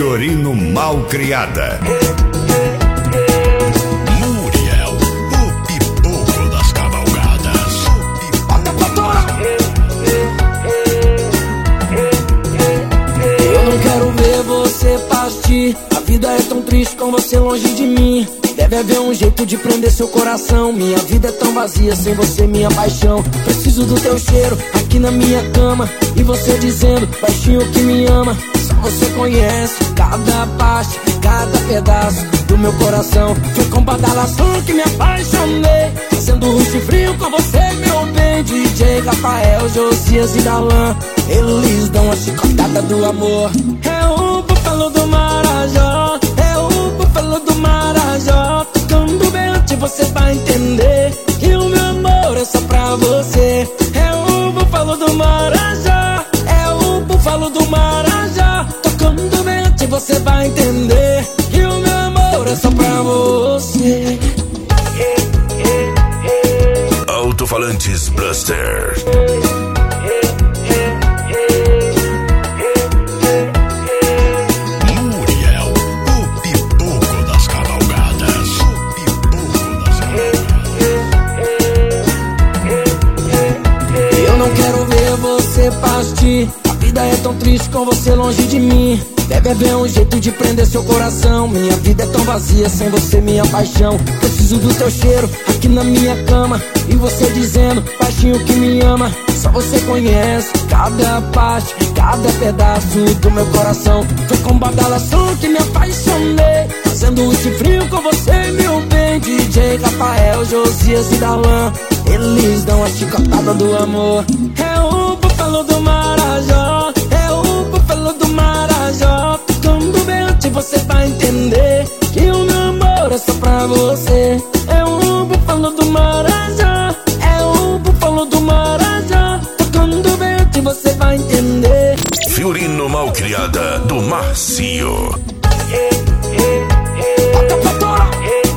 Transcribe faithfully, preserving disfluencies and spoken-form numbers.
Fiorino Malcriada. Muriel, o pipoco das cavalgadas. Eu não quero ver você partir. A vida é tão triste com você longe de mim. Deve haver um jeito de prender seu coração. Minha vida é tão vazia sem você, minha paixão. Preciso do teu cheiro aqui na minha cama. E você dizendo baixinho que me ama. Só você conhece cada parte, cada pedaço do meu coração. Foi com badalação que me apaixonei, fazendo rush frio com você, meu bem. D J Rafael, Josias e Darlan, eles dão a chicotada do amor. É o búfalo do Marajó, é o búfalo do Marajó. Tocando bem antes você vai entender que o meu amor é só pra você. É o búfalo do Marajó, é o búfalo do Marajó. Tocando bem antes você vai entender que o meu amor é só pra você. Alto-falantes Blaster. Muriel, o pipoco das cavalgadas. O pipoco das cavalgadas. Eu não quero ver você partir. A vida é tão triste com você longe de mim. Deve haver um jeito de prender seu coração. Minha vida é tão vazia sem você, minha paixão. Preciso do teu cheiro aqui na minha cama. E você dizendo baixinho que me ama. Só você conhece cada parte, cada pedaço do meu coração. Foi com badalação que me apaixonei, fazendo rush frio com você, meu bem. D J Rafael, Josias e Darlan, eles dão a chicotada do amor. É o búfalo do Marajó, é o búfalo do Marajó. Tocando bem antes você vai entender que o meu amor é só pra você. É o búfalo do Marajó, é o búfalo do Marajó. Tocando bem antes você vai entender. Fiorino Malcriada do Marcio. Toca pra torar.